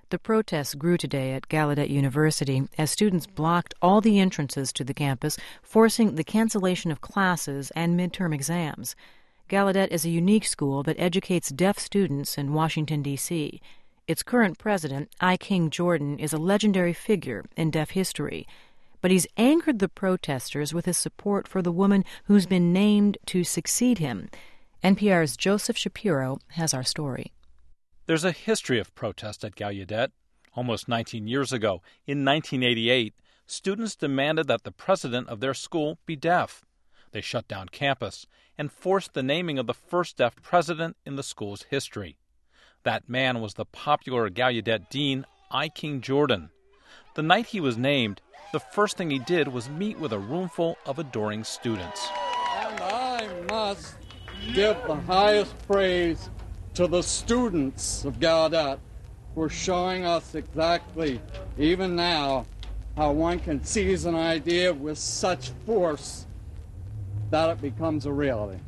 The protests grew today at Gallaudet University as students blocked all the entrances to the campus, forcing the cancellation of classes and midterm exams. Gallaudet is a unique school that educates deaf students in Washington, D.C. Its current president, I. King Jordan, is a legendary figure in deaf history. But he's angered the protesters with his support for the woman who's been named to succeed him. NPR's Joseph Shapiro has our story. There's a history of protest at Gallaudet. Almost 19 years ago, in 1988, students demanded that the president of their school be deaf. They shut down campus and forced the naming of the first deaf president in the school's history. That man was the popular Gallaudet dean, I. King Jordan. The night he was named, the first thing he did was meet with a roomful of adoring students. And I must give the highest praise to the students of Gallaudet for showing us exactly, even now, how one can seize an idea with such force that it becomes a reality.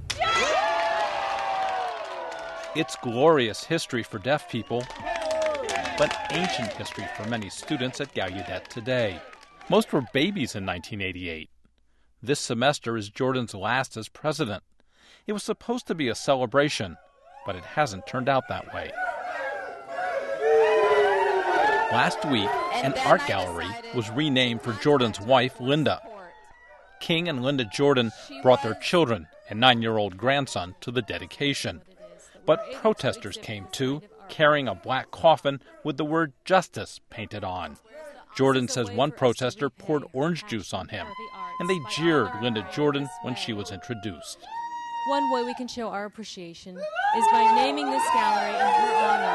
It's glorious history for deaf people, but ancient history for many students at Gallaudet today. Most were babies in 1988. This semester is Jordan's last as president. It was supposed to be a celebration, but it hasn't turned out that way. Last week, an art gallery was renamed for Jordan's wife, Linda. King and Linda Jordan brought their children and 9-year-old grandson to the dedication. But protesters came too, carrying a black coffin with the word justice painted on. Jordan says one protester poured orange juice on him, and they jeered Linda Jordan when she was introduced. One way we can show our appreciation is by naming this gallery in her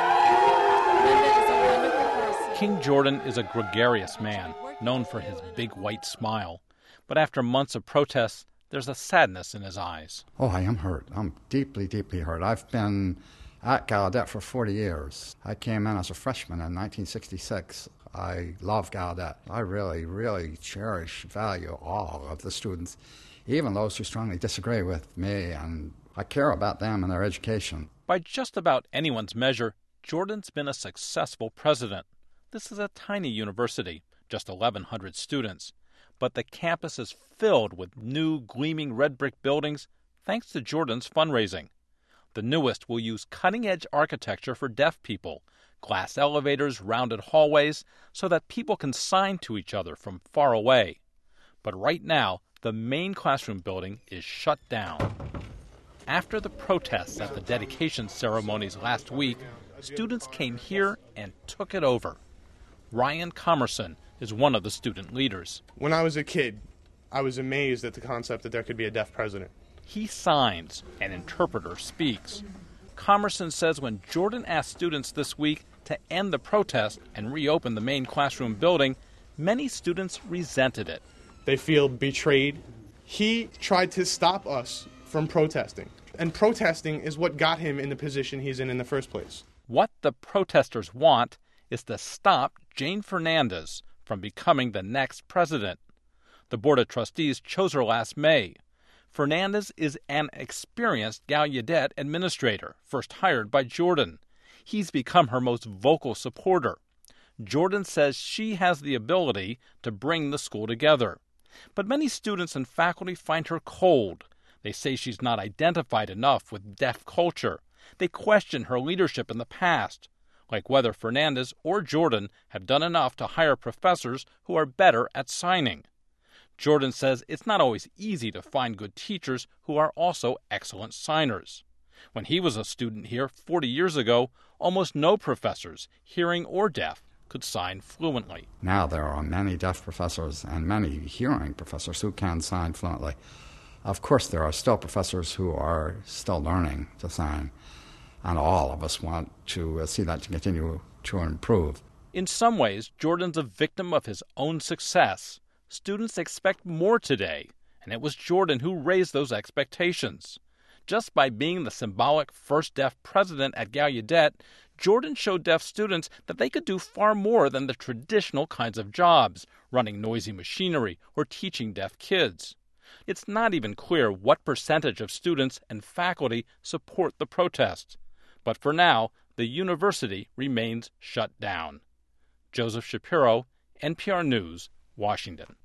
honor. Linda is a wonderful person. King Jordan is a gregarious man, known for his big white smile. But after months of protests, there's a sadness in his eyes. Oh, I am hurt. I'm deeply, deeply hurt. I've been at Gallaudet for 40 years. I came in as a freshman in 1966. I love Gallaudet. I really, really cherish, value all of the students, even those who strongly disagree with me, and I care about them and their education. By just about anyone's measure, Jordan's been a successful president. This is a tiny university, just 1,100 students. But the campus is filled with new, gleaming red brick buildings thanks to Jordan's fundraising. The newest will use cutting-edge architecture for deaf people, glass elevators, rounded hallways, so that people can sign to each other from far away. But right now, the main classroom building is shut down. After the protests at the dedication ceremonies last week, students came here and took it over. Ryan Comerson is one of the student leaders. When I was a kid, I was amazed at the concept that there could be a deaf president. He signs, an interpreter speaks. Comerson says when Jordan asked students this week to end the protest and reopen the main classroom building, many students resented it. They feel betrayed. He tried to stop us from protesting, and protesting is what got him in the position he's in the first place. What the protesters want is to stop Jane Fernandez from becoming the next president. The Board of Trustees chose her last May. Fernandez is an experienced Gallaudet administrator, first hired by Jordan. He's become her most vocal supporter. Jordan says she has the ability to bring the school together. But many students and faculty find her cold. They say she's not identified enough with deaf culture. They question her leadership in the past, like whether Fernandez or Jordan have done enough to hire professors who are better at signing. Jordan says it's not always easy to find good teachers who are also excellent signers. When he was a student here 40 years ago, almost no professors, hearing or deaf, could sign fluently. Now there are many deaf professors and many hearing professors who can sign fluently. Of course, there are still professors who are still learning to sign, and all of us want to see that to continue to improve. In some ways, Jordan's a victim of his own success. Students expect more today, and it was Jordan who raised those expectations. Just by being the symbolic first deaf president at Gallaudet, Jordan showed deaf students that they could do far more than the traditional kinds of jobs, running noisy machinery or teaching deaf kids. It's not even clear what percentage of students and faculty support the protest. But for now, the university remains shut down. Joseph Shapiro, NPR News, Washington.